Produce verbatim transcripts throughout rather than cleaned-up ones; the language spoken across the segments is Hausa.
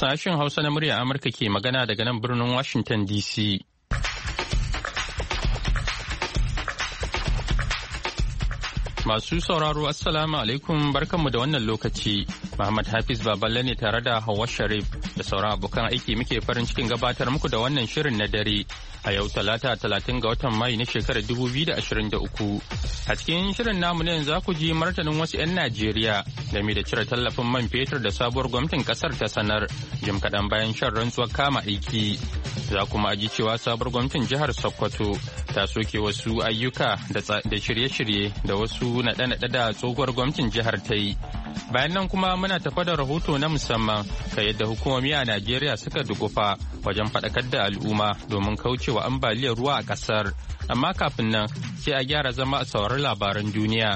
Sashen Hausa na murya Amurka ke magana daga nan birnin Washington D C. Masu sauraro Assalamu alaikum barkanmu da wannan lokaci. Muhammad Hafiz Baballe ne tare da Hauwa Sharif da sauran abokan aiki muke farin cikin gabatar muku da wannan shirin na dare a yau talata talatin ga watan Mai na shekarar dubu biyu da ashirin da uku. A cikin shirin namu ne za ku ji martanin wasu 'yan Najeriya game da cire tallafin man fetur da sabuwar gwamnatin kasar ta sanar jim kaɗan bayan shan rantsuwar kama aiki. Za kuma ji cewa sabuwar gwamnatin jihar Sokoto ta soke wasu ayyuka da shirye-shirye da wasu naɗe-naɗe da tsohuwar gwamnatin jihar ta yi. Bayan nan kuma muna tafa da rahoto na musamman kan yadda hukumomi a Najeriya suka dukufa wajen faɗakar da al'umma domin kaucewa ambaliyar ruwa a ƙasar. Amma kafin nan sai a gyara zama a saurari labaran duniya.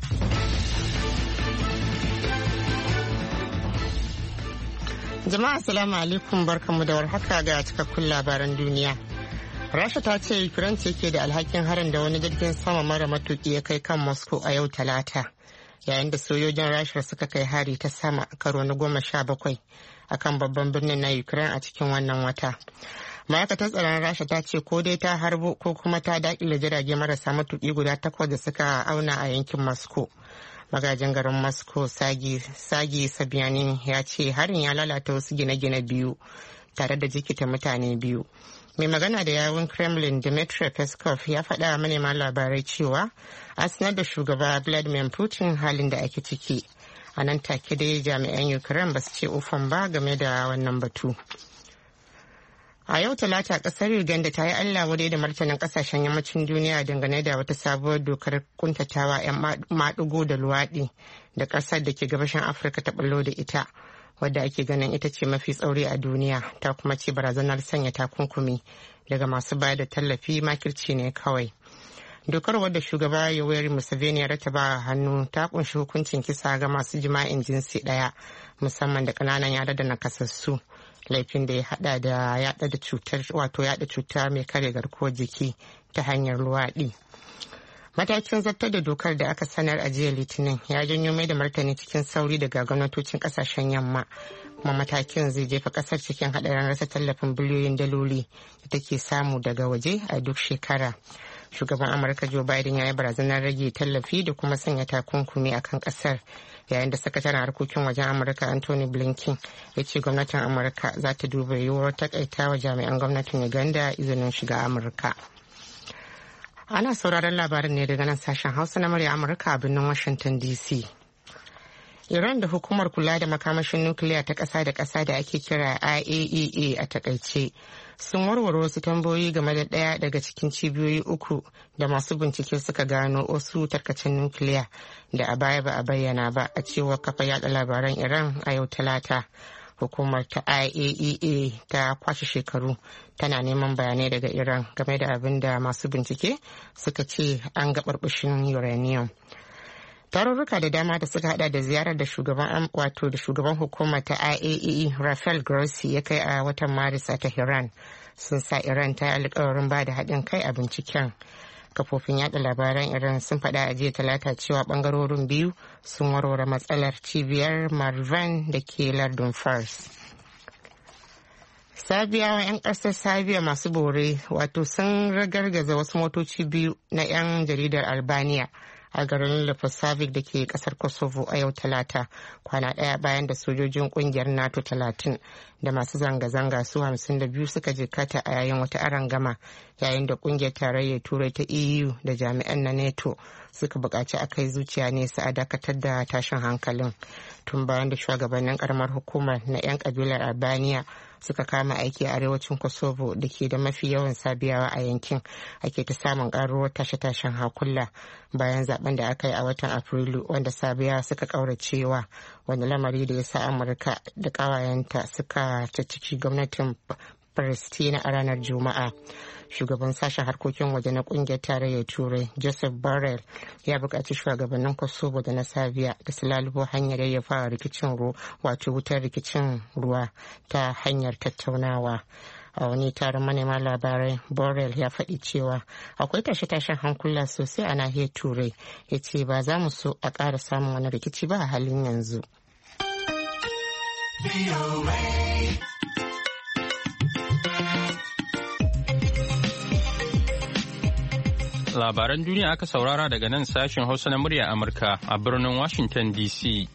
Jama'a assalamu alaikum barkanmu da warhaka ga cikakkun labaran duniya. Rasha ta ce Ukraine ce ke da alhakin harin da wani jirgin sama mara matuki ya kai kan Moscow a yau Talata, yayin da sojojin Rasha suka kai hari ta sama karo na goma sha bakwai a kan babban birnin na Ukraine a cikin wannan wata. Ma'aikatar tsaron Rasha ta ce ko dai ta harbo ko kuma ta daƙile jirage marasa matuki guda takwas da suka auna a yankin Moscow. Magajin garin Moscow Sagi Sabyanin ya ce harin ya lalata wasu gine-gine biyu tare da jikita mutane biyu. Mai magana da yawun Kremlin Dmitry Peskov ya faɗa manema labarai cewa a sanar da shugaba Vladimir Putin halin da ake ciki. A nan take dai jami'an Ukraine ba su ce ufan ba game da wannan batu. A yau Talata kasar Uganda ta yi Allah wadai da martanin kasashen yammacin duniya dangane da wata sabuwar dokar kuntatawa 'yan maɗigo da luwaɗi da ƙasar da ke gabashin Afirka ta ɓallo da ita, wadda ake ganin ita ce mafi tsauri a duniya, ta kuma ce barazanar sanya takunkumi daga masu bayar da tallafi makirci ne kawai. Dokar wadda shugaba Yoweri Museveni ya rataba hannu ta kunshi hukuncin kisa ga masu jima'in jinsi ɗaya, musamman da ƙananan yara da nakasassu. Laifin da ya hada da yada da cutar wato yada cuta mai kare garkuwar jiki ta hanyar luwaɗi. Matakin zartar da dokar da aka sanar a jiya Litinin ya janyo mai da martani cikin sauri daga gwamnatocin kasashen yamma, kuma matakin zai jefa kasar cikin hadarin rasa tallafin biliyoyin daloli da take samu daga waje a duk shekara. Shugaban Amurka Joe Biden ya yi barazanar rage tallafi da kuma sanya takunkumi a kan kasar, yayin da sakataren harkokin wajen Amurka Anthony Blinken ya ce gwamnatin Amurka za ta duba yiwuwar takaita wa jami'an gwamnatin Uganda izinin shiga Amurka. Ana sauraron labarin ne daga nan sashen Hausa na murya Amurka a birnin Washington D C. Iran da hukumar kula da makamashin nukiliya ta ƙasa da ƙasa da ake kira I A E A a takaice sun warware wasu tambayoyi game da ɗaya daga cikin cibiyoyi uku da masu bincike suka gano wasu tarkacen nukiliya da a baya ba a bayyana ba, a cewar kafa yada labaran Iran a yau Talata. Hukumar ta I A E A ta kwashe shekaru tana neman bayanai daga Iran game da abin da masu bincike suka ce an ga barbashin uranium. Tarurruka da dama da suka hada da ziyarar da shugaban wato da shugaban hukumar ta I A E A Rafael Grossi ya kai a watan Maris a Tehran sun sa Iran ta yi alkawarin ba da haɗin kai a binciken. Kafofin yada labaran Iran sun faɗa a jiya Talata cewa bangarorin biyu sun warware matsalar cibiyar Marvan da ke lardin Fars. Sabiyawa 'yan ƙasar Sabiya masu bore wato sun ragargaza wasu motoci biyu na 'yan jaridar Albania a garin Leposavic da ke kasar Kosovo a yau Talata, kwana ɗaya bayan da sojojin kungiyar NATO talatin da masu zanga-zanga su hamsin da biyu suka jikata a yayin wata arangama, yayin da kungiyar tarayyar Turai ta E U da jami'an na NATO suka buƙaci a kai zuciya nesa a dakatar da tashin hankalin. Tun bayan da shugabannin karamar hukumar na 'yan kabilar Albania suka kama aiki a arewacin Kosovo da ke da mafi yawan Sabiyawa a yankin, ake ta samun karuwar tashe-tashen hakulla bayan zaben da aka yi a watan Afrilu wanda Sabiyawa suka kauracewa, wani lamari da ya sa Amurka da kawayenta suka cicciki gwamnatin Palestina a ranar Juma'a. Shugaban sashen harkokin waje na kungiyar tarayyar Turai Joseph Borrell ya buƙaci shugabannin Kosovo da na Serbia da su lalubo hanyar yayyafawa rikicin ruwa wato wutar rikicin ruwa ta hanyar tattaunawa. A wani taron manema labarai, Borrell ya faɗi cewa akwai tashe-tashen hankula sosai a nahiyar Turai. Ya ce ba za mu so a ƙara samun wani rikici ba a halin yanzu. Labaran duniya aka saurara daga nan sashen Hausa na murya Amurka a birnin Washington D C.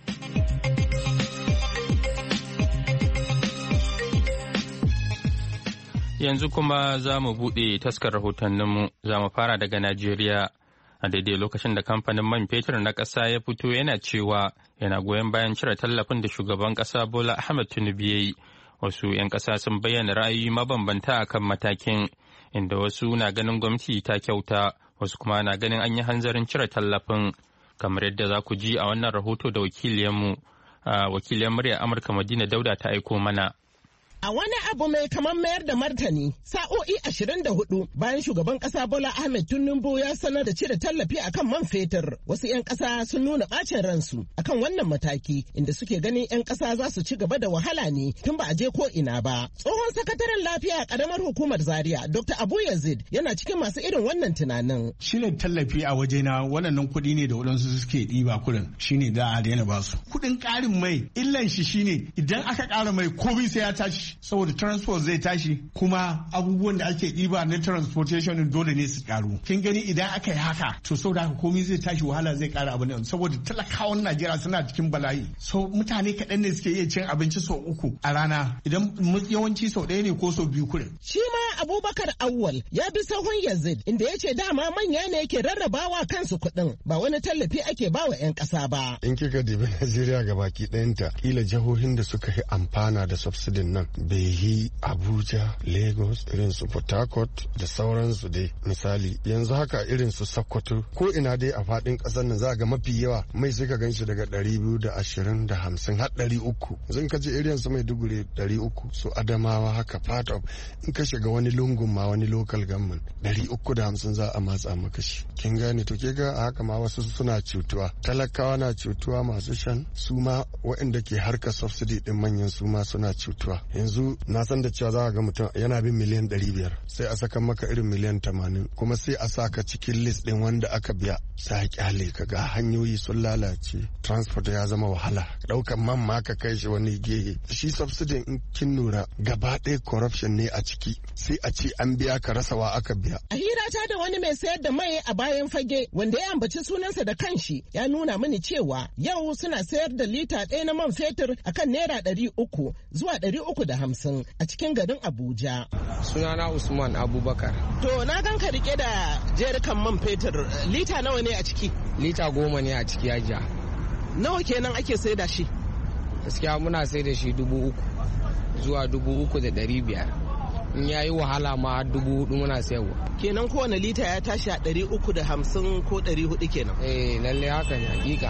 Yanzu kuma za mu buɗe taskar rahotanninmu, za mu fara daga Najeriya. A daidai lokacin da kamfanin man fetur na ƙasa ya fito yana cewa yana goyon bayan cire tallafin da shugaban ƙasa Bola Ahmed Tinubu ya yi. Wasu 'yan ƙasa sun bayyana ra'ayoyi mabambanta a kan matakin, inda wasu na ganin gwamnati ta kyauta, wasu kuma na ganin an yi hanzarin cire tallafin. Kamar yadda za ku ji a wannan rahoto da wakiliyarmu, wakiliyar murya Amurka Madina Dauda ta aiko mana. A wani abu mai kamar mayar da martani, sa'o'i ashirin da hudu bayan shugaban kasa Bola Ahmed Tinubu ya sanar da cire tallafi akan man fetur, wasu 'yan kasa sun nuna bacin ransu akan wannan mataki, inda suke ganin 'yan kasa za su ci gaba da wahala ne tun ba a je ko ina ba. Tsohon sakataren lafiya a karamar hukumar Zaria, Doctor Abu Yazid, yana cikin masu irin wannan tunanin. Shine tallafi a wajena, wannan kuɗi ne da waɗansu suke ɗiba kuɗin, shine da a daina basu. Kuɗin ƙarin mai illan shi shine idan aka ƙara mai komai sai ya tashi. Saboda transport zai tashi, kuma abubuwan da ake ɗiba na transportation dole ne su karu. Kin gani idan aka yi haka to saboda haka komai zai tashi, wahala zai kara abu ne, saboda talakawan Najeriya suna cikin bala'i. So mutane kaɗan ne suke iya cin abinci sau uku a rana, idan yawanci sau ɗaya ne ko sau biyu kuɗin. Shi ma Abubakar Awwal ya bi sahun Yazid, inda ya ce dama manya ne ke rarrabawa kansu kuɗin, ba wani tallafi ake bawa 'yan ƙasa ba. In kika dibi Najeriya gabaki ɗayanta, kila jihohin da suka yi amfana da subsidin nan bai yi Abuja, Lagos, irin su Port Harcourt da sauransu dai. Misali yanzu haka irin su Sokoto, ko ina dai a faɗin ƙasar nan za ga mafi yawa mai sai ka ganshi daga ɗari biyu da ashirin da hamsin har ɗari uku. Zan ka je irin su Maiduguri ɗari uku, su Adamawa haka part of, in ka shiga wani lungun ma wani local government ɗari uku da hamsin za a matsa maka shi. Kin gane to ke ga a haka ma wasu suna cutuwa, talakawa na cutuwa, masu shan su ma waɗanda ke harkar subsidy ɗin manyan su ma suna cutuwa. Yanzu na san da cewa za ga mutum yana bin miliyan ɗari biyar, sai a saka maka irin miliyan tamanin, kuma sai a saka cikin list ɗin wanda aka biya, sai a kyale ka ga hanyoyi sun lalace, transport ya zama wahala, ɗaukan man ma ka kai shi wani gehe. Shi subsidy in kin lura gaba ɗaya corruption ne a ciki, sai a ce an biya ka rasa wa aka biya. A hira ta da wani mai sayar da mai a bayan fage wanda ya ambaci sunansa da kanshi, ya nuna mini cewa yau suna sayar da lita ɗaya na man fetur akan naira ɗari uku zuwa ɗari uku da hamsin a cikin garin Abuja. Sunana Usman Abubakar. To na gan ka rike da jerikan man fetur, lita nawa ne a ciki? Lita goma ne a ciki hajiya. Nawa kenan ake sai da shi? Gaskiya muna sai da shi dubu uku zuwa dubu uku da ɗari biyar. In ya yi wahala ma dubu hudu muna sayarwa. Kenan kowane lita ya tashi a ɗari uku da hamsin ko ɗari hudu kenan? Eh lalle haka ne hakika.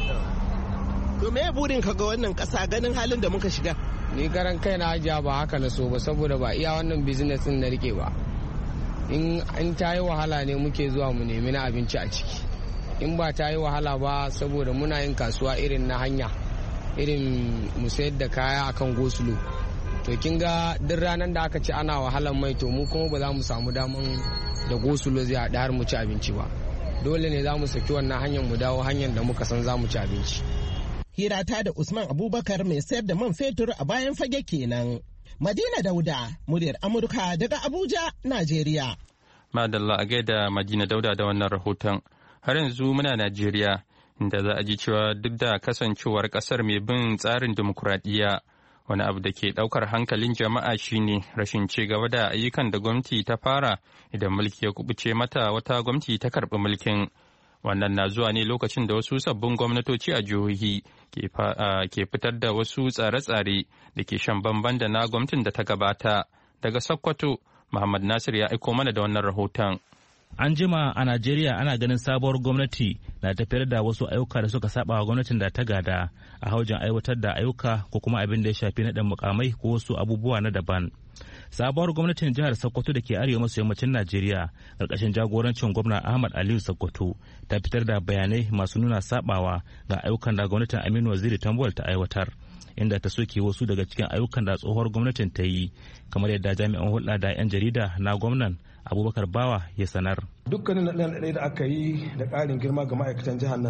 To me burin ka ga wannan ƙasa ganin halin da muka shiga? Ni karan kai na hajiya ba haka na so ba, saboda ba iya wannan business din na rike ba. In an ta yi wahala ne muke zuwa mu nemi na abinci a ciki. In ba ta yi wahala ba, saboda muna yin kasuwa irin na hanya, irin mu sayar da kaya akan gosulo. To kin ga duk ranar da aka ce ana wahalan mai, to mu kuma ba za mu samu daman da gosulo zai haɗa har mu ci abinci ba. Dole ne za mu saki wannan hanyar mu dawo hanyar da muka san za mu ci abinci. Hirata da Usman Abubakar mai sayar da man fetur a bayan fage kenan. Madina Dauda, muryar Amurka daga Abuja, Najeriya. Madalla a gaida Madina Dauda da wannan rahoton. Har yanzu muna Najeriya, inda za a ji cewa duk da kasancewar kasar mai bin tsarin dimokuraɗiyya, wani abu da ke ɗaukar hankalin jama'a shine rashin ci gaba da ayyukan da gwamnati ta fara idan mulki ya kubuce mata wata gwamnati ta karɓi mulkin. Wannan na zuwa ne lokacin da wasu sabbin gwamnatoci a jihohi ke fitar da wasu tsare-tsare da ke shan bamban da na gwamnatin da ta gabata. Daga Sokoto, Muhammad Nasir ya aiko mana da wannan rahoton. An jima a Najeriya ana ganin sabuwar gwamnati na tafiyar da wasu ayyuka da suka saba wa gwamnatin da ta gada a haujin aiwatar da ayyuka ko kuma abin da ya shafi naɗin mukamai ko wasu abubuwa na daban. Sabuwar gwamnatin jihar Sokoto da ke arewa maso yammacin Najeriya ƙarƙashin jagorancin gwamna Ahmad Aliyu Sokoto ta fitar da bayanai masu nuna sabawa ga ayyukan da gwamnatin Aminu Waziri Tambuwal ta aiwatar, inda ta soke wasu daga cikin ayyukan da tsohuwar gwamnatin ta yi, kamar yadda jami'an hulɗa da 'yan jarida na gwamnan Abubakar Bawa ya sanar. Dukkanin naɗe da aka yi da ƙarin girma ga ma'aikatan jihar nan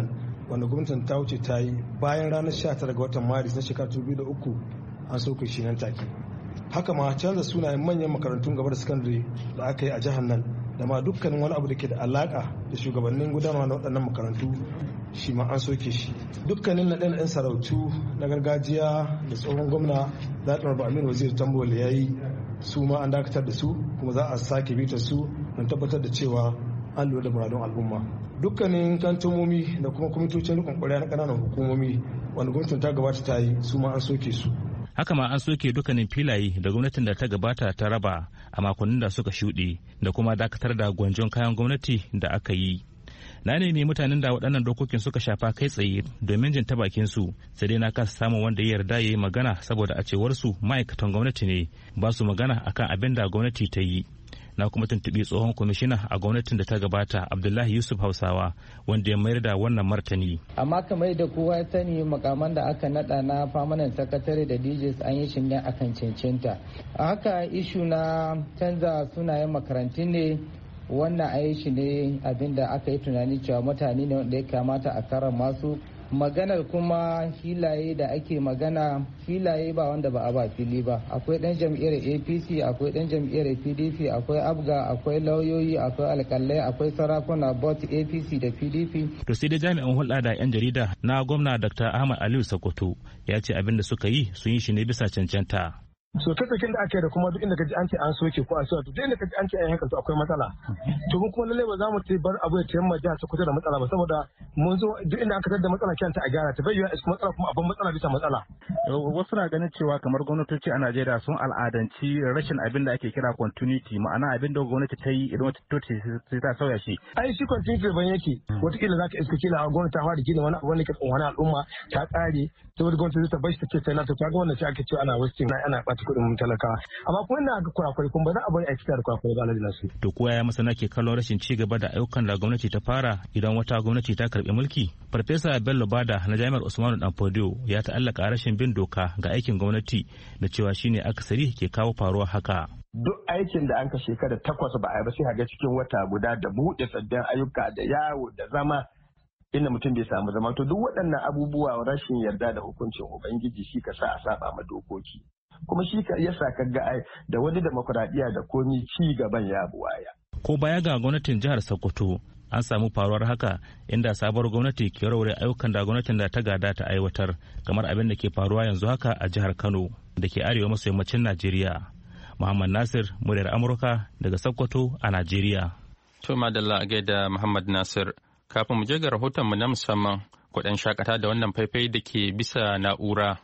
wanda gwamnatin ta wuce ta yi bayan ranar sha tara ga watan maris na shekara dubu biyu da uku an soke shi nan take. Haka ma canza sunayen manyan makarantun gaba da sakandare da aka yi a jihar nan da ma dukkanin wani abu da ke da alaka da shugabannin gudanarwa na waɗannan makarantu shi ma an soke shi. Dukkanin naɗin ɗan sarautu na gargajiya da tsohon gwamna Zaɗin Rabu Aminu Waziri Tambuwal ya yi su ma an dakatar da su kuma za a sake bitar su don tabbatar da cewa an lura da muradun al'umma. Dukkanin kantomomi da kuma kwamitocin rikon ƙwarya na ƙananan hukumomi wanda gwamnatin ta gabata ta yi su ma an soke su. Haka ma an soke dukkanin filaye da gwamnatin da ta gabata ta raba a makonnin da suka shuɗe da kuma dakatar da gwanjon kayan gwamnati da aka yi. Na nemi mutanen da waɗannan dokokin suka shafa kai tsaye domin jin ta bakin su, sai dai na kasa samun wanda ya yarda ya yi magana saboda a cewar su ma'aikatan gwamnati ne ba su magana akan abin da gwamnati ta yi. Na kuma tuntuɓi tsohon kwamishina a gwamnatin da ta gabata Abdullahi Yusuf Hausawa wanda ya mayar da wannan martani. Amma kamar da kowa ya sani makaman da aka nada na permanent secretary da D Js an yi shi ne akan cancanta. A haka ishu na canza sunayen makarantun ne wannan a yi shi ne abinda aka yi tunani cewa mutane ne wanda ya kamata a karama su. Maganar kuma filaye da ake magana filaye ba wanda ba a ba fili ba, akwai dan jam'iyyar A P C, akwai dan jam'iyyar P D P, akwai abga, akwai lauyoyi, akwai alkalai, akwai sarakuna bot A P C da P D P. To sai dai jami'an hulɗa da 'yan jarida na gwamna Dr. Ahmad Aliyu Sokoto ya ce abin da suka yi sun yi shi ne bisa cancanta. So ta tsakin da aka yi da kuma duk inda kaji an ce an soke ko an soke duk inda kaji an ce an haka to akwai matsala. To mun kuma lalle ba za mu bar abu ya tayamma jiha ta kusa da matsala ba saboda mun zo duk inda aka tada matsala kyanta a gyara ta bai yiwa iska matsala kuma abin matsala bisa matsala. Wasu na ganin cewa kamar gwamnatoci a Najeriya sun al'adanci rashin abin da ake kira continuity, ma'ana abin da gwamnati ta yi idan wata toce sai ta sauya shi. Ai shi continuity ban yake wataƙila za ka iska kila a gwamnati ta fara gina wani abu wanda ke tsohon al'umma ta ƙare saboda gwamnati ta bashi ta ce sai na ta ga wannan sai ake cewa ana wasting ana ɓata kuɗin talakawa. Amma kuma ina ga kurakurai kuma ba za a bari a cika da kurakurai ba alhaji nasu. To kowa ya masana ke kallon rashin ci gaba da ayyukan da gwamnati ta fara idan wata gwamnati ta karbi mulki. Farfesa Bello Bada na Jami'ar Usmanu Danfodiyo ya ta'allaka rashin bin doka ga aikin gwamnati da cewa shine akasari ke kawo faruwa haka. Duk aikin da an ka shekara takwas ba a yi ba sai ga cikin wata guda da buɗe sabbin ayyuka da yawo da zama inda mutum bai samu zama. To duk waɗannan abubuwa rashin yarda da hukuncin Ubangiji shi ka sa a saba ma dokoki. Kuma shi ka yasa ka ga da wani demokuraɗiyya da komi ci gaban ya buwaya. Ko baya ga gwamnatin jihar Sokoto an samu faruwar haka inda sabuwar gwamnati ke raure ayyukan da gwamnatin da ta gada ta aiwatar kamar abin da ke faruwa yanzu haka a jihar Kano da ke arewa maso yammacin Najeriya. Muhammad Nasir, muryar Amurka daga Sokoto a Najeriya. To madalla a gaida Muhammad Nasir. Kafin mu je ga rahotonmu na musamman, kuɗin shakata da wannan faifai da ke bisa na'ura.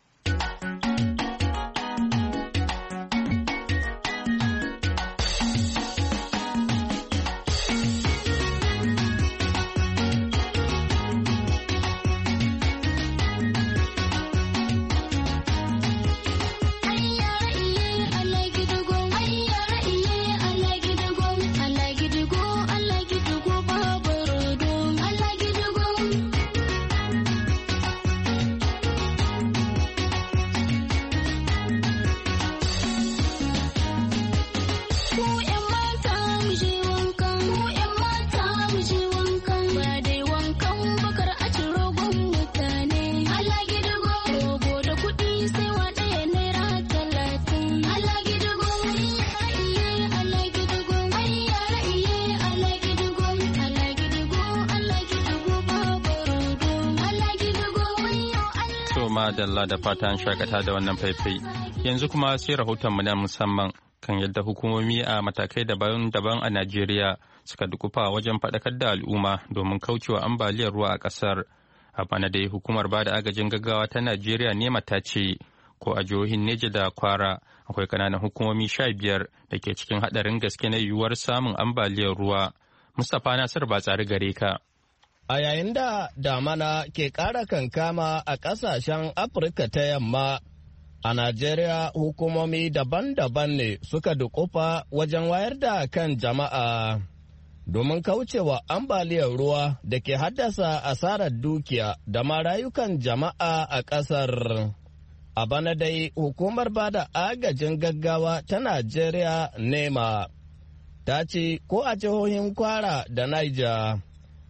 Madalla da fata an shakata da wannan faifai. Yanzu kuma sai rahotonmu na musamman kan yadda hukumomi a matakai daban-daban a Najeriya suka dukufa wajen faɗakar da al'umma domin kaucewa ambaliyar ruwa a ƙasar. A bana dai hukumar bada agajin gaggawa ta Najeriya nema ta ce ko a jihohin Neja da Kwara akwai ƙananan hukumomi sha biyar da ke cikin haɗarin gaske na yiwuwar samun ambaliyar ruwa. Mustapha Nasir ba tsari gare ka. A yayin da damana ke ƙara kankama a ƙasashen Afirka ta yamma, a Najeriya hukumomi daban-daban ne suka dukufa wajen wayar da kan jama'a domin kaucewa ambaliyar ruwa da ke haddasa asarar dukiya da ma rayukan jama'a a ƙasar. A bana dai hukumar bada agajin gaggawa ta Najeriya nema ta ce ko a jihohin Kwara da Niger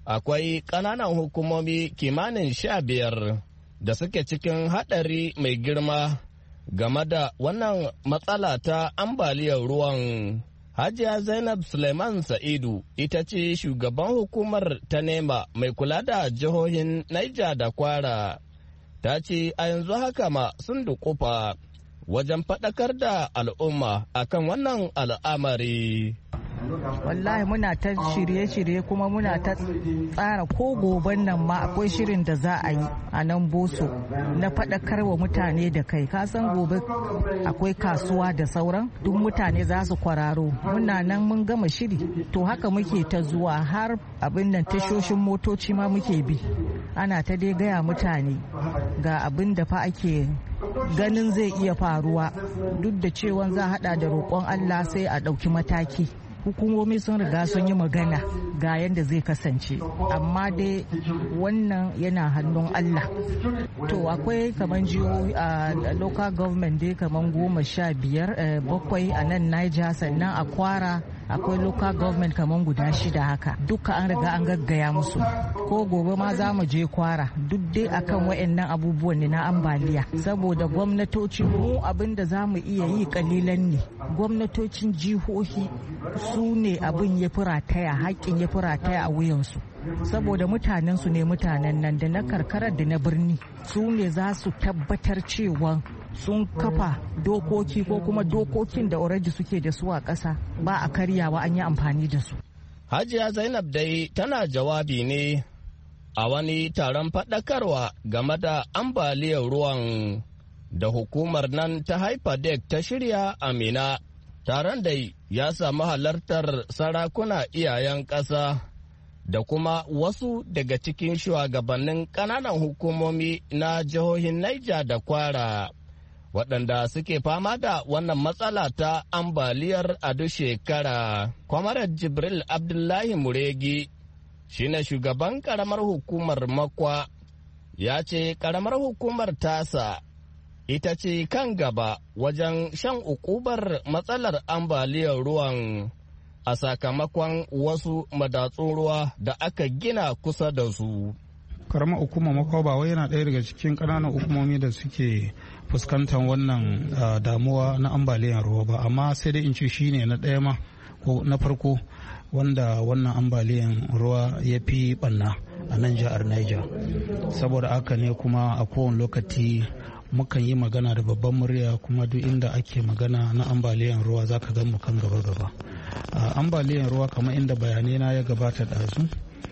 akwai ƙananan hukumomi kimanin sha biyar da suke cikin haɗari mai girma game da wannan matsala ta ambaliyar ruwan. Hajiya Zainab Suleiman Sa'idu ita ce shugaban hukumar ta nema mai kula da jihohin Niger da Kwara. Ta ce a yanzu haka ma sun dukufa wajen faɗakar da al'umma akan wannan al'amari. Wallahi muna ta shirye-shirye kuma muna ta tsara ko goben nan ma akwai shirin da za a yi a nan Boso na faɗakar wa mutane da kai. Kasan gobe akwai kasuwa da sauran duk mutane za su kwararo. Muna nan mun gama shiri to haka muke ta zuwa har abin nan tashoshin motoci ma muke bi. Ana ta dai gaya mutane ga abin da fa ake ganin zai iya faruwa duk da cewa za a hada da roƙon Allah sai a ɗauki mataki. Hukumomi sun riga sun yi magana ga yadda zai kasance amma dai wannan yana hannun Allah. To akwai kamar jihohi a local government dai kamar goma sha biyar bakwai a nan Niger, sannan a Kwara akwai local government kamar guda shida haka duka an riga an gaggaya musu. Ko gobe ma za mu je Kwara duk dai akan wayannan abubuwan ne na ambaliya saboda gwamnatoci mu abin da za mu iya yi kalilan ne. Gwamnatocin jihohi su ne abin ya fi rataya haƙƙin ya fi rataya a wuyansu saboda mutanensu ne mutanen nan da na karkarar da na birni su ne za su tabbatar cewa sun kafa dokoki ko kuma dokokin da already suke da su a ƙasa ba a karyawa an yi amfani da su. Hajiya Zainab dai tana jawabi ne a wani taron faɗakarwa game da ambaliyar ruwan da hukumar nan ta Hyperdeck ta shirya a Mina. Taron dai ya samu halartar sarakuna iyayen ƙasa da kuma wasu daga cikin shugabannin ƙananan hukumomi na jihohin Niger da Kwara waɗanda suke fama da wannan matsala ta ambaliyar a duk shekara. Kwamarar Jibril Abdullahi Muregi shine shugaban ƙaramar hukumar Makwa ya ce ƙaramar hukumar tasa ita ce kan gaba wajen shan ukubar matsalar ambaliyar ruwan a sakamakon wasu madatsun ruwa da aka gina kusa da su. Karamar hukumar Makwa ba wai yana ɗaya daga cikin ƙananan hukumomi da suke fuskantar wannan damuwa na ambaliyar ruwa ba, amma sai dai in ce shine na ɗaya ma ko na farko wanda wannan ambaliyar ruwa ya fi ɓanna a nan jihar Niger. Saboda haka ne kuma a kowane lokaci mukan yi magana da babban murya kuma duk inda ake magana na ambaliyan ruwa za ka gan mu kan gaba gaba. Ambaliyan ruwa kamar inda bayanai na ya gabata da su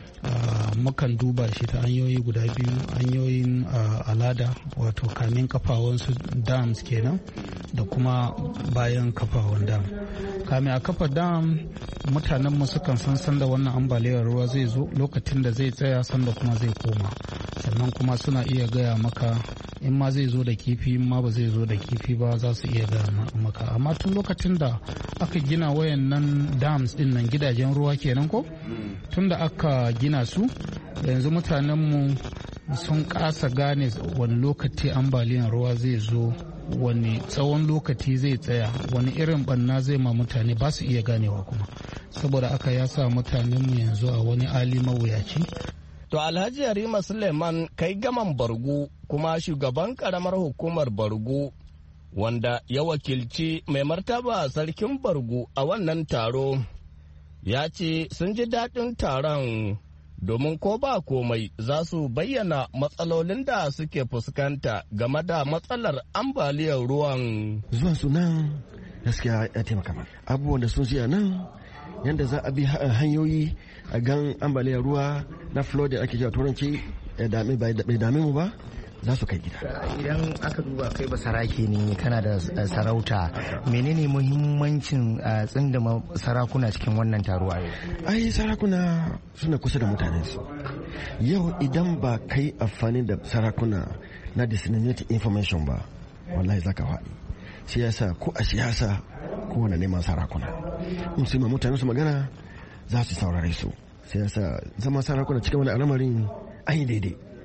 mukan duba shi ta hanyoyi guda biyu, hanyoyin alada wato kamin kafawansu dams kenan da kuma bayan kafawan dam. Kame a kafa dam mutanen mu sukan san sanda wannan ambaliyar ruwa zai zo, lokacin da zai tsaya, sanda kuma zai koma. Sannan kuma suna iya gaya maka in ma zai zo da kifi in ma ba zai zo da kifi ba za su iya gaya maka. Amma tun lokacin da aka gina wayannan dams din nan gidajen ruwa kenan ko tun da aka gina su yanzu mutanenmu sun kasa gane wani lokaci ambaliyar ruwa zai zo, wani tsawon lokaci zai tsaya, wani irin banna zai ma mutane ba su iya ganewa kuma saboda aka ya sa mutanenmu yanzu a wani hali mawuyaci. To Alhaji Yarima Suleiman kai gaman Bargu kuma shugaban karamar hukumar Bargu wanda ya wakilci mai martaba sarkin Bargu a wannan taro ya ce sun ji daɗin taron domin ko ba komai za su bayyana matsalolin da suke fuskanta game da matsalar ambaliyar ruwan. Zuwan su nan gaskiya ya taimaka mana. Abubuwan da sun siya nan yadda za a bi hanyoyi a gan ambaliyar ruwa na flood da ake cewa turanci ya dame bai dame mu ba za su kai gida. Idan aka duba kai ba sarake ne kana da sarauta, menene muhimmancin tsindima sarakuna cikin wannan taruwa? Ai sarakuna suna kusa da mutanen su. Yau idan ba kai amfani da sarakuna na disseminated information ba wallahi zaka faɗi. Siyasa ko a siyasa kowane neman sarakuna. In su ma mutanen su magana za su saurare su. Siyasa zama sarakuna cikin wani al'amarin ai daidai.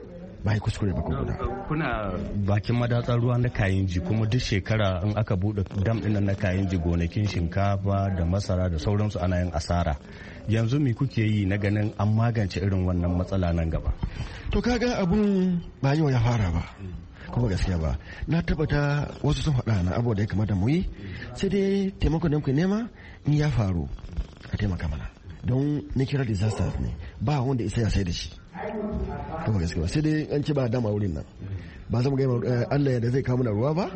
ba yi kuskure ba ko guda. Kuna bakin madatsar ruwa na Kayinji kuma duk shekara in aka bude dam ɗin na Kayinji gonakin shinkafa da masara da sauransu ana yin asara. Yanzu me kuke yi na ganin an magance irin wannan matsala nan gaba? To kaga abun ba yau ya fara ba. Kuma gaskiya ba na tabbata wasu sun faɗa na abu da ya kamata mu yi sai dai taimakon da muke nema in ya faru a taimaka mana don natural disaster ne ba wanda isa ya sai da shi kuma gaskiya ba sai dai an ci ba dama wurin nan ba za mu ga Allah ya da zai kawo mana ruwa ba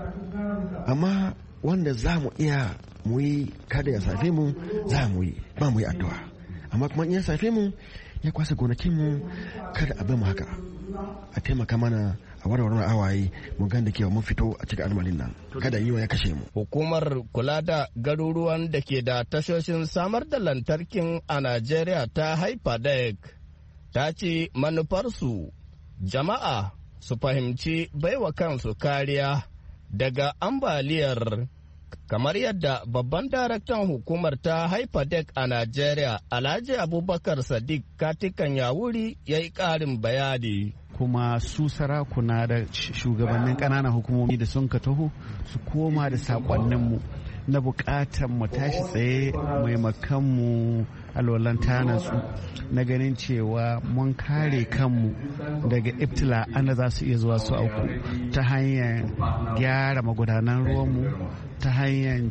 amma wanda za mu iya mu yi kada ya safe mu za mu yi ba mu yi addu'a amma kuma in ya safe mu ya kwasa gonakin mu kada a bai mu haka a taimaka mana a warware awaye mu gan da kewa mun fito a cikin almalin nan kada yiwa ya kashe mu. Hukumar kula da garuruwan da ke da tashoshin samar da lantarkin a Najeriya ta Hyperdeck ta ce manufarsu jama'a su fahimci baiwa kansu kariya daga ambaliyar kamar yadda babban daraktan hukumar ta Hyperdeck a Najeriya Alhaji Abubakar Sadiq Katikan Yawuri ya yi ƙarin bayani. Kuma su sarakuna da shugabannin ƙananan hukumomi da sun ka taho su koma da saƙonninmu na buƙatar mu tashi tsaye maimakon mu alwalan tanansu na ganin cewa mun kare kanmu daga ibtila ana za su iya zuwa su auku ta hanyar gyara magudanan ruwanmu ta hanyar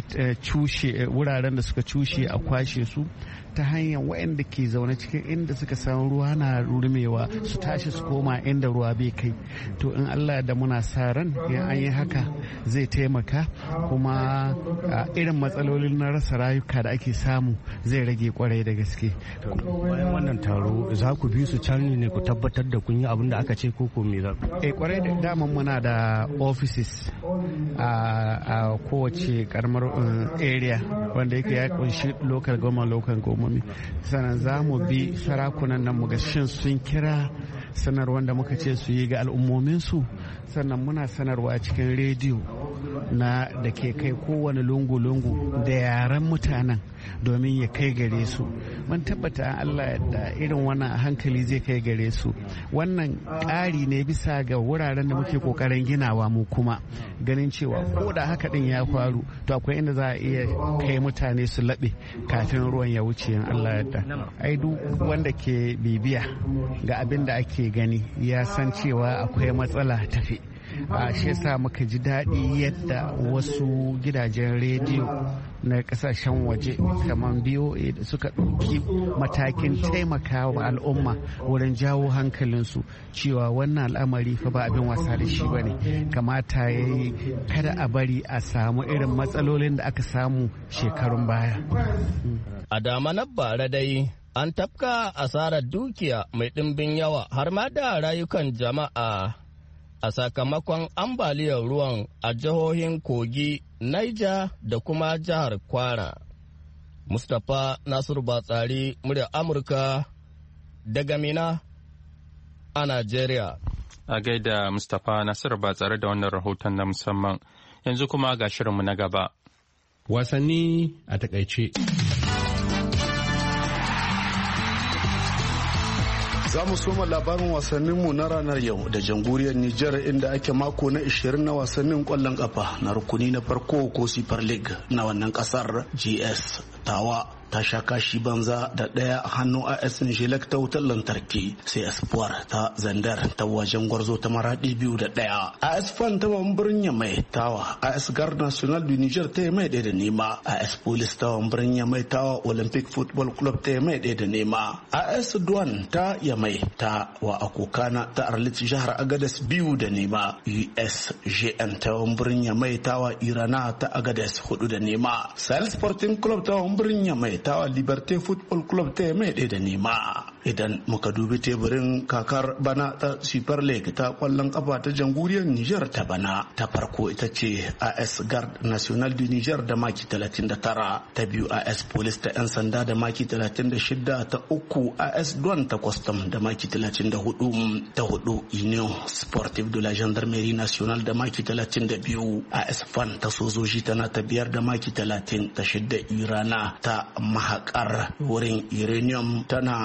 cushe wuraren da suka cushe a kwashe su ta hanyar waɗanda ke zaune cikin inda suka san ruwa na rumewa su tashi su koma inda ruwa bai kai to in Allah da muna sa ran in an yi haka zai taimaka kuma irin matsalolin na rasa rayuka da ake samu zai rage kwarai da gaske. Bayan wannan taro za ku bi su can ne ku tabbatar da kun yi abin da aka ce ko ko me za ku? Eh kwarai da daman muna da offices a kowace karamar area wanda yake ya kunshi local government local government sannan za mu bi sarakunan nan mu ga shin sun kira sanarwar da muka ce su yi ga al'ummominsu sannan muna sanarwa a cikin rediyo na da ke kai kowane lungu-lungu da yaren mutanen domin ya kai gare su mun tabbata Allah da irin wannan hankali zai kai gare su wannan ƙari ne bisa ga wuraren da muke ƙoƙarin ginawa mu kuma ganin cewa ko da haka din ya faru to akwai inda za a iya kai mutane su laɓe kafin ruwan ya wuce in Allah yadda ai duk wanda ke bibiya ga abin da ake gani ya san cewa akwai matsala tafi a shi yasa muka ji daɗi yadda wasu gidajen rediyo na kasashen waje kamar B O A da suka ɗauki matakin taimakawa al'umma wurin jawo hankalinsu cewa wannan al'amari fa ba abin wasa da shi ba ne kamata ya yi kada a bari a samu irin matsalolin da aka samu shekarun baya. A damanar bara dai an tafka asarar dukiya mai ɗimbin yawa har ma da rayukan jama'a a sakamakon ambaliyar ruwan a jihohin Kogi, Niger da kuma jihar Kwara. Mustapha Nasiru Batsari, murya Amurka daga Mina a Najeriya. A gaida Mustapha Nasiru Batsari da wannan rahoton na musamman. Yanzu kuma ga shirinmu na gaba. Wasanni a takaice. Za mu soma labarin wasanninmu na ranar yau da jamhuriyar Nijar inda ake mako na ishirin na wasannin kwallon kafa na rukuni na farko ko Super League na wannan kasar G S Tawa ta sha kashi banza da ɗaya a hannun A S Nijilek ta wutar lantarki sai Espoir ta Zandar ta wajen gwarzo ta maraɗi biyu da ɗaya. A S Fan ta wambirin Yamai tawa A S Garde National du Niger ta yi mai ɗaya da nema. A S Police ta wambirin Yamai tawa Olympic Football Club ta yi mai ɗaya da nema. A S Douane ta Yamai ta wa Akokana ta Arlit jihar Agadez biyu da nema. U S G N ta wambirin Yamai tawa Irana ta Agadez hudu da nema. Sahel Sporting Club ta wambirin Yamai tawa Liberté Football Club ta mai ɗaya da nema. Idan muka dubi teburin kakar bana ta Super League ta kwallon kafa ta jamhuriyar Niger ta bana ta farko ita ce A S Garde National du Niger da maki talatin da tara, ta biyu A S Police ta 'yan sanda da maki talatin da shida, ta uku A S Douane ta Custom da maki talatin da hudu, ta hudu Union Sportive de la Gendarmerie Nationale da maki talatin da biyu, A S Fan ta sojoji tana ta biyar da maki talatin, ta shida Irana ta mahakar wurin uranium tana ta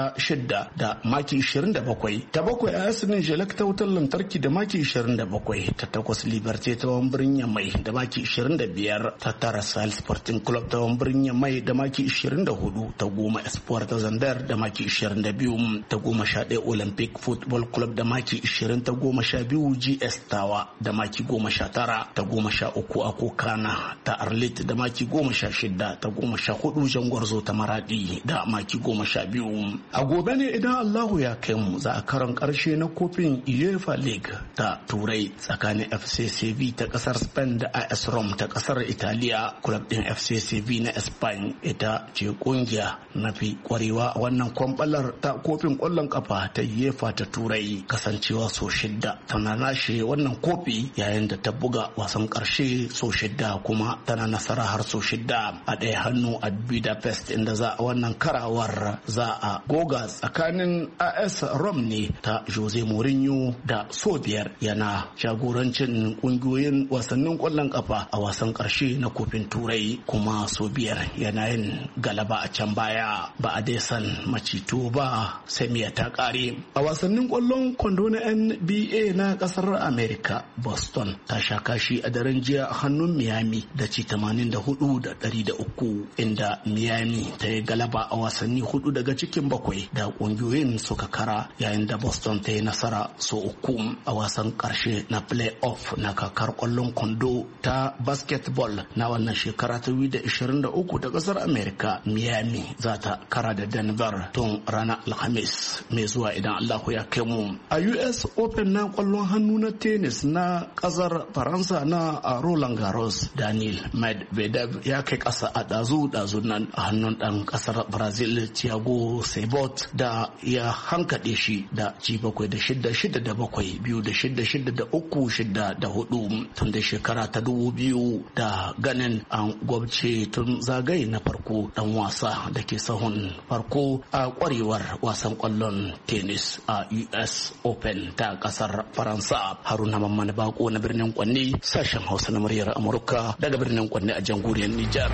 ta shidda da maki ishirin da bakwai. Ta bakwai a S Nijelek ta wutar lantarki da maki ishirin da bakwai. Ta takwas Liberté ta wambirin Yamai da maki ishirin da biyar. Ta tara Sahel Sporting Club ta wambirin Yamai da maki ishirin da hudu. Ta goma Espoir ta Zandar da maki ishirin da biyu. Ta goma sha ɗaya Olympic Football Club da maki ishirin. Ta goma sha biyu G S Tawa da maki goma sha tara. Ta goma sha uku Akokana ta Arlit da maki goma sha shida. Ta goma sha hudu Jangwarzo ta Maradi da maki goma sha biyu. A gobe ne idan Allahu ya kai mu za a karon karshe na kofin UEFA League ta Turai tsakanin F C C V ta kasar Spain da A S Roma ta kasar Italiya. Club din F C C V na Spain ita ce kungiya mafi kwarewa a wannan kwambalar ta kofin kwallon kafa ta UEFA ta Turai, kasancewa so shidda tana lashe wannan kofi yayin da ta buga wasan karshe so shidda kuma tana nasara har so shidda. A ɗaya hannu a Budapest inda za a wannan karawar za a goga tsakanin A S Roma ne ta Jose Mourinho da so biyar yana jagorancin kungiyoyin wasannin kwallon kafa a wasan karshe na kofin Turai, kuma so biyar yana yin galaba a can baya. Ba a dai san macito ba sai miya ta kare. A wasannin kwallon kwando na N B A na kasar America, Boston ta sha kashi a daren jiya a hannun Miami da ci tamanin da hudu da ɗari da uku, inda Miami ta yi galaba a wasanni hudu daga cikin bakwai da kungiyoyin suka kara, yayin da Boston ta yi nasara so uku. A wasan karshe na playoff na kakar kwallon kwando ta basketball na wannan shekara ta biyu da ishirin da uku ta kasar America, Miami za ta kara da Denver tun ranar Alhamis mai zuwa idan Allahu ya kai mu. A U S Open na kwallon hannu na tennis na kasar Faransa na Roland Garros, Daniel Medvedev ya kai kasa a dazu dazu nan a hannun dan kasar Brazil Thiago Sebot da ya hankade shi da ci bakwai da shida shida da bakwai, biyu da shida shida da uku shida da hudu. Tun da shekara ta dubu biyu da ganin an gwabce tun zagaye na farko dan wasa da ke sahun farko a kwarewar wasan kwallon tennis a U S Open ta kasar Faransa. Haruna Mamman Bako na birnin Kwanne, sashen Hausa na muryar Amurka daga birnin Kwanne a jamhuriyar Nijar.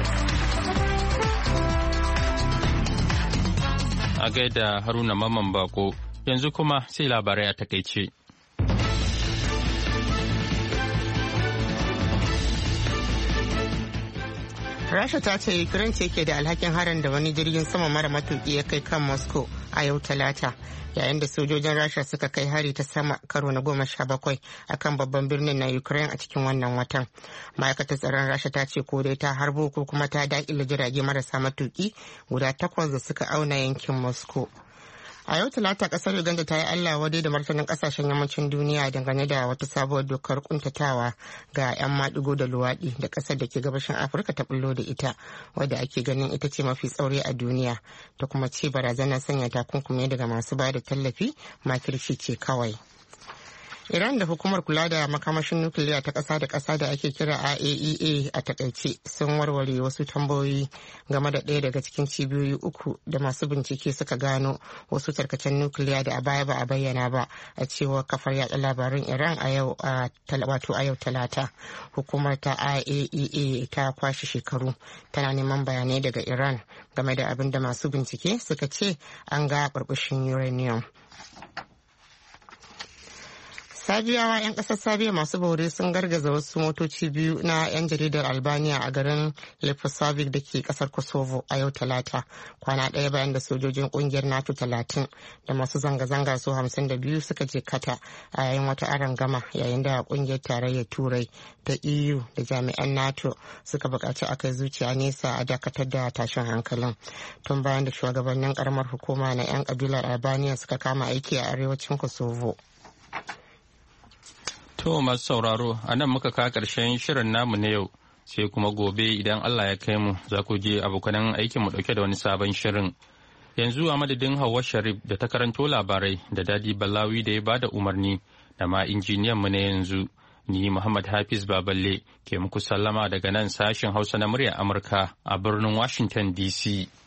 A gaida Haruna Mamman Bako, yanzu kuma sai labarai a takaice. Rasha ta ce Ukraine ce ke da alhakin harin da wani jirgin sama mara matuki ya kai kan Moscow a yau Talata, yayin da sojojin Rasha suka kai hari ta sama karo na goma sha bakwai akan babban birnin na Ukraine a cikin wannan watan. Ma'aikatar tsaron Rasha ta ce ko dai ta harbo ko kuma ta daƙile jirage marasa matuki guda takwas da suka auna yankin Moscow. A yau Talata kasar Uganda ta yi Allah wadai da martanin kasashen yammacin duniya dangane da wata sabuwar dokar kuntatawa ga 'yan maɗigo da luwaɗi da kasar da ke gabashin Afirka ta bullo da ita, wadda ake ganin ita ce mafi tsauri a duniya, ta kuma ce barazanar sanya takunkumi daga masu ba da tallafi makirci ce kawai. Iran da hukumar kula da makamashin nukiliya ta ƙasa da ƙasa da ake kira I A E A a takaice sun warware wasu tambayoyi game da ɗaya daga cikin cibiyoyi uku da masu bincike suka gano wasu tarkacen nukiliya da a baya ba a bayyana ba, a cewar kafar yaɗa labarin Iran a yau wato a yau Talata. Hukumar ta I A E A ta kwashe shekaru tana neman bayanai daga Iran game da abin da masu bincike suka ce an ga burbushin uranium. Sabiyawa 'yan ƙasar Sabiya masu bore sun gargaza wasu motoci biyu na 'yan jaridar Albania a garin Leposavic da ke ƙasar Kosovo a yau Talata, kwana ɗaya bayan da sojojin ƙungiyar NATO talatin da masu zanga-zanga su hamsin da biyu suka je kata a yayin wata arangama, yayin da ƙungiyar tarayyar Turai ta E U da jami'an NATO suka buƙaci a kai zuciya nesa a dakatar da tashin hankalin. Tun bayan da shugabannin ƙaramar hukuma na 'yan ƙabilar Albania suka kama aiki a arewacin Kosovo. To masu sauraro, a nan muka kawo ƙarshen shirin namu na yau, sai kuma gobe idan Allah ya kai mu za ku je abokanan aikin mu ɗauke da wani sabon shirin. Yanzu a madadin Hauwa Sharif da ta karanto labarai da Dadi Balawi da ya ba da umarni da ma injiniyan mu na yanzu, ni Muhammad Hafiz Baballe ke muku sallama daga nan sashen Hausa na muryar Amurka a birnin Washington D C.